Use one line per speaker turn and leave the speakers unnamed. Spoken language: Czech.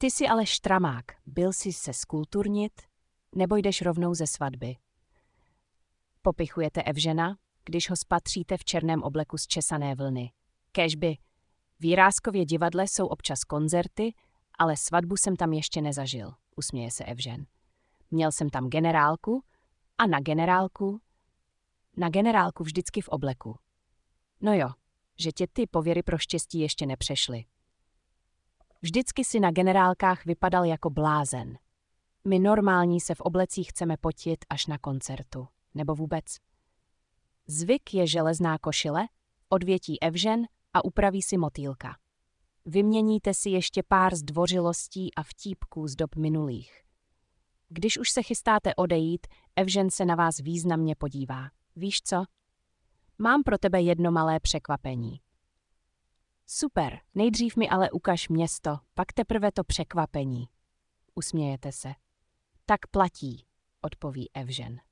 Ty jsi ale štramák, byl jsi se skulturnit, nebo jdeš rovnou ze svatby? Popichujete Evžena, když ho spatříte v černém obleku z česané vlny. Kéžby. V Jiráskově divadle jsou občas koncerty, ale svatbu jsem tam ještě nezažil, usměje se Evžen. Měl jsem tam generálku a na generálku vždycky v obleku. No jo, že tě ty pověry pro štěstí ještě nepřešly. Vždycky si na generálkách vypadal jako blázen. My normální se v oblecích chceme potit až na koncertu. Nebo vůbec. Zvyk je železná košile, odvětí Evžen a upraví si motýlka. Vyměníte si ještě pár zdvořilostí a vtípků z dob minulých. Když už se chystáte odejít, Evžen se na vás významně podívá. Víš co? Mám pro tebe jedno malé překvapení. Super, nejdřív mi ale ukaž město, pak teprve to překvapení. Usmějete se. Tak platí, odpoví Evžen.